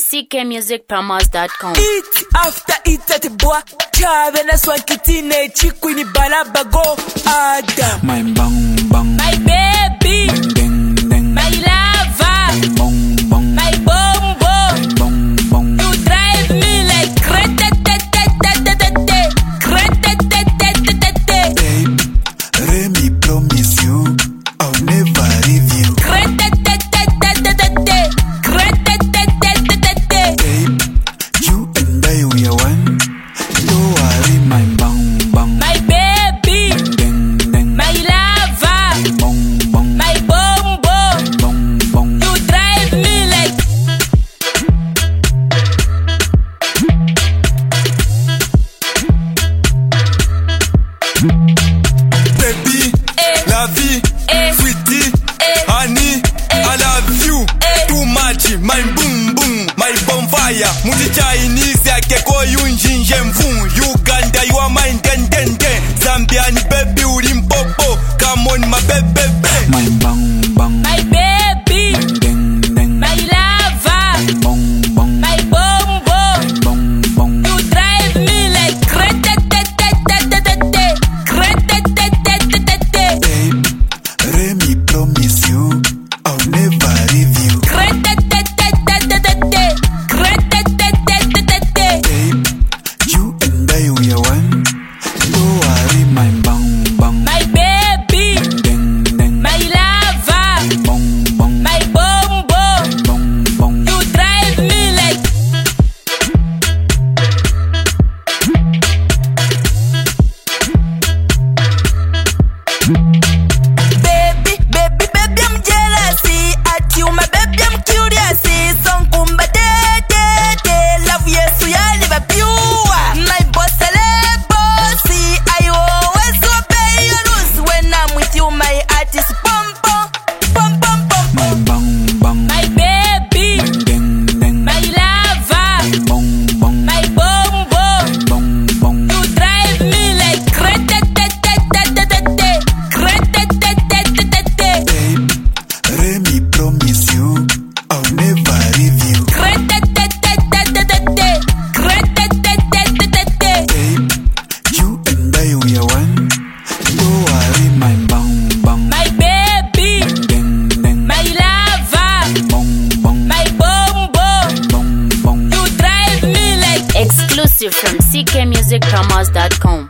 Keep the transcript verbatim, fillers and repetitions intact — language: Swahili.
c k music promos dot com. Eat after eat at the boy. Chave na swankitine chikwini balaba go ada. My bang bang. My baby. Ding ding. My lover. My bong bong. My bombo. My bong bong. You drive me like cratetetetetetete. Cratetetetetete. Babe, let me promise you, I'll never leave you. Cratetetetetetete. Cratetetetetete. Babe, you and I we are one. Don't worry, my bang bang. My baby. Ding ding. My lover. My bong bong. My bombo. Bong bong. You drive me like Baby, eh, la vie, eh, sweetie, eh, honey, eh, I love you eh. too much. My boom boom, my bonfire. Muti Chinese ake ko yunjinje mvun. Uganda you are mine den den den. Zambia ni baby ulimpopo. Come on my baby. My bang bang. My baby. Ding ding. My lover. My bong bong. My bombo. Bong bong. You drive me like cratetetetetetete. Cratetetetetete. Babe, let me promise you, I'll never leave you. Cratetetetetetete. Cratetetetetete. Babe, you and I we are one. Don't worry, my bang bang. My baby. Ding ding. My lover. Bong bong. My bombo. Bong bong. You drive me like baby, baby, baby, I'm jealous. At you, my baby, I'm curious. Son kumba de de de love yes, we are live pure. My boss, I bossy. I always obey your rules when I'm with you. My heart is pum pum, pum pum pum. My bang bang. My baby, Ding ding. my lover, Bong bong. my bombo. Bong bong. You drive me like cratetetetetetete. Cratetetetetete. Babe, let me promise you, I'll never leave you. Cratetetetetetete. Cratetetetetete. Babe, you and I we are one. Don't worry, my bang bang. My baby, Ding ding. my lover, Bong bong. my bombo. Bong bong. You drive me like Exclusive from c k music promos dot com.